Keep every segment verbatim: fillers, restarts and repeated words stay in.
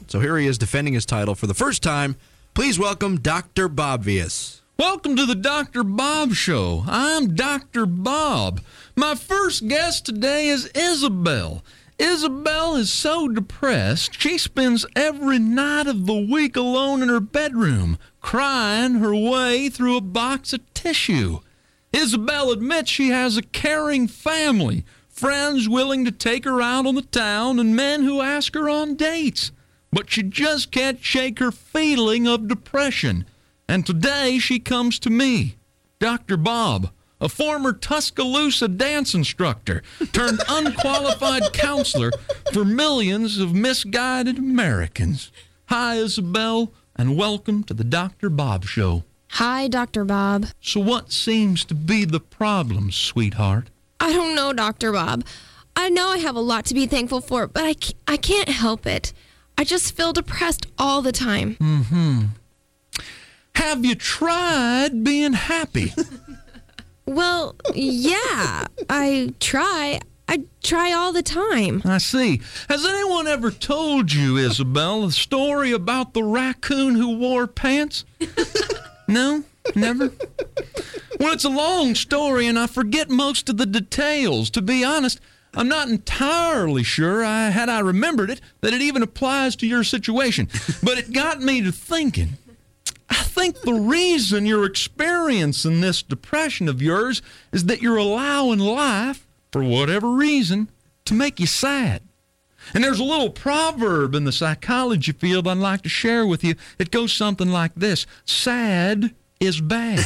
So here he is defending his title for the first time. Please welcome Doctor Bobvious. Welcome to the Doctor Bob Show. I'm Doctor Bob. My first guest today is Isabel. Isabel is so depressed, she spends every night of the week alone in her bedroom, crying her way through a box of tissue. Isabel admits she has a caring family, friends willing to take her out on the town, and men who ask her on dates. But she just can't shake her feeling of depression. And today she comes to me, Doctor Bob, a former Tuscaloosa dance instructor turned unqualified counselor for millions of misguided Americans. Hi, Isabel, and welcome to the Doctor Bob Show. Hi, Doctor Bob. So what seems to be the problem, sweetheart? I don't know, Doctor Bob. I know I have a lot to be thankful for, but I can't, I can't help it. I just feel depressed all the time. Mm-hmm. Have you tried being happy? Well, yeah, I try. I try all the time. I see. Has anyone ever told you, Isabel, a story about the raccoon who wore pants? No? Never? Well, it's a long story, and I forget most of the details. To be honest, I'm not entirely sure, I, had I remembered it, that it even applies to your situation. But it got me to thinking. I think the reason you're experiencing this depression of yours is that you're allowing life, for whatever reason, to make you sad. And there's a little proverb in the psychology field I'd like to share with you. It goes something like this: sad is bad.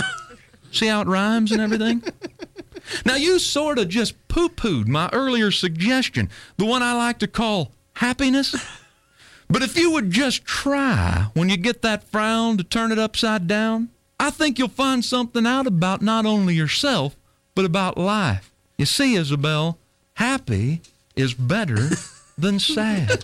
See how it rhymes and everything? Now, you sort of just poo-pooed my earlier suggestion, the one I like to call happiness. But if you would just try, when you get that frown, to turn it upside down, I think you'll find something out about not only yourself, but about life. You see, Isabel, happy is better than sad.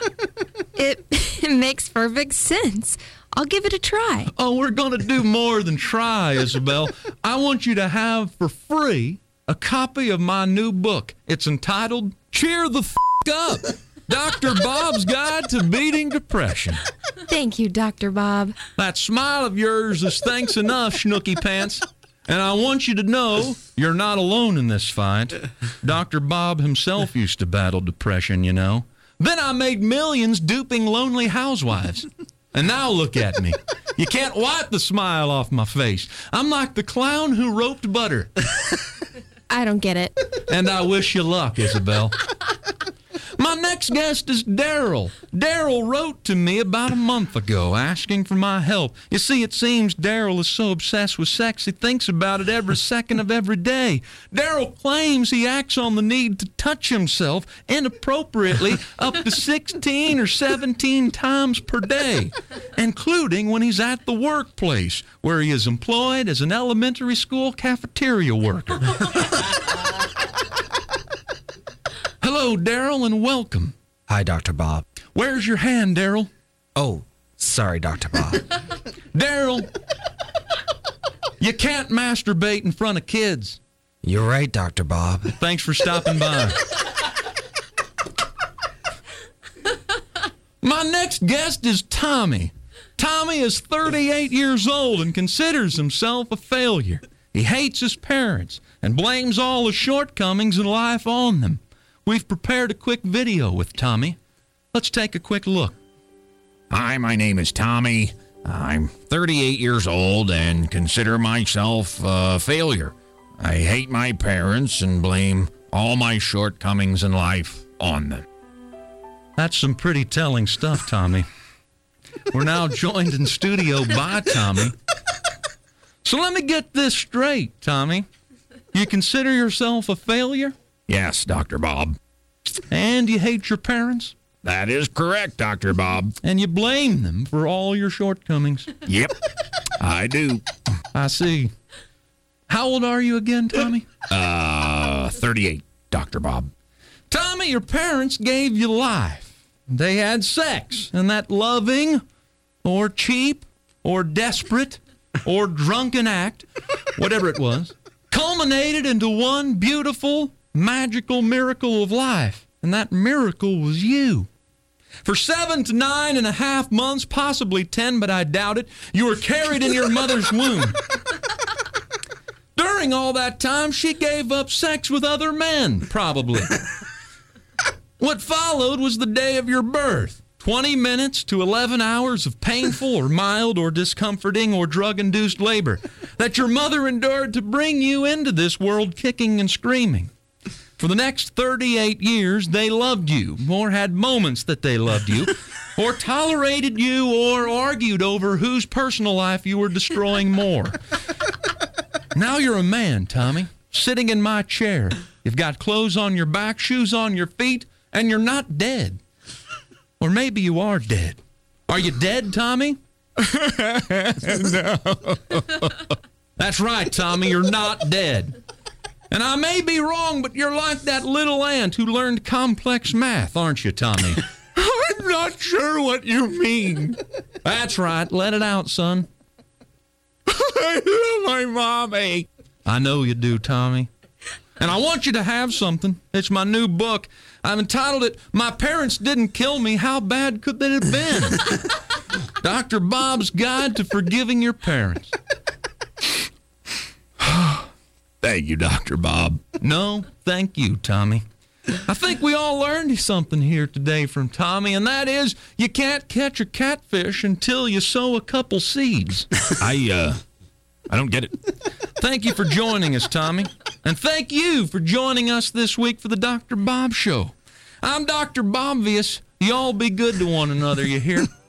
It, it makes perfect sense. I'll give it a try. Oh, we're going to do more than try, Isabel. I want you to have for free a copy of my new book. It's entitled Cheer the F*** Up, Doctor Bob's Guide to Beating Depression. Thank you, Doctor Bob. That smile of yours is thanks enough, Schnooky Pants. And I want you to know you're not alone in this fight. Doctor Bob himself used to battle depression, you know. Then I made millions duping lonely housewives. And now look at me. You can't wipe the smile off my face. I'm like the clown who roped butter. I don't get it. And I wish you luck, Isabel. My next guest is Daryl. Daryl wrote to me about a month ago asking for my help. You see, it seems Daryl is so obsessed with sex he thinks about it every second of every day. Daryl claims he acts on the need to touch himself inappropriately up to sixteen or seventeen times per day, including when he's at the workplace, where he is employed as an elementary school cafeteria worker. Hello, Daryl, and welcome. Hi, Doctor Bob. Where's your hand, Daryl? Oh, sorry, Doctor Bob. Daryl, you can't masturbate in front of kids. You're right, Doctor Bob. Thanks for stopping by. My next guest is Tommy. Tommy is thirty-eight years old and considers himself a failure. He hates his parents and blames all his shortcomings in life on them. We've prepared a quick video with Tommy. Let's take a quick look. Hi, my name is Tommy. I'm thirty-eight years old and consider myself a failure. I hate my parents and blame all my shortcomings in life on them. That's some pretty telling stuff, Tommy. We're now joined in studio by Tommy. So let me get this straight, Tommy. You consider yourself a failure? Yes, Doctor Bob. And you hate your parents? That is correct, Doctor Bob. And you blame them for all your shortcomings? Yep, I do. I see. How old are you again, Tommy? Uh, thirty-eight, Doctor Bob. Tommy, your parents gave you life. They had sex, and that loving or cheap or desperate or drunken act, whatever it was, culminated into one beautiful, magical miracle of life, and that miracle was you. For seven to nine and a half months, possibly ten, but I doubt it, you were carried in your mother's womb. During all that time, she gave up sex with other men, probably. What followed was the day of your birth. twenty minutes to eleven hours of painful or mild or discomforting or drug-induced labor that your mother endured to bring you into this world kicking and screaming. For the next thirty-eight years, they loved you, or had moments that they loved you, or tolerated you, or argued over whose personal life you were destroying more. Now you're a man, Tommy, sitting in my chair. You've got clothes on your back, shoes on your feet, and you're not dead. Or maybe you are dead. Are you dead, Tommy? No. That's right, Tommy, you're not dead. And I may be wrong, but you're like that little ant who learned complex math, aren't you, Tommy? I'm not sure what you mean. That's right. Let it out, son. I love my mommy. I know you do, Tommy. And I want you to have something. It's my new book. I've entitled it, My Parents Didn't Kill Me. How Bad Could They Have Been? Doctor Bob's Guide to Forgiving Your Parents. Thank you, Doctor Bob. No, thank you, Tommy. I think we all learned something here today from Tommy, and that is you can't catch a catfish until you sow a couple seeds. I, uh, I don't get it. Thank you for joining us, Tommy. And thank you for joining us this week for the Doctor Bob Show. I'm Doctor Bobvious. Y'all be good to one another, you hear?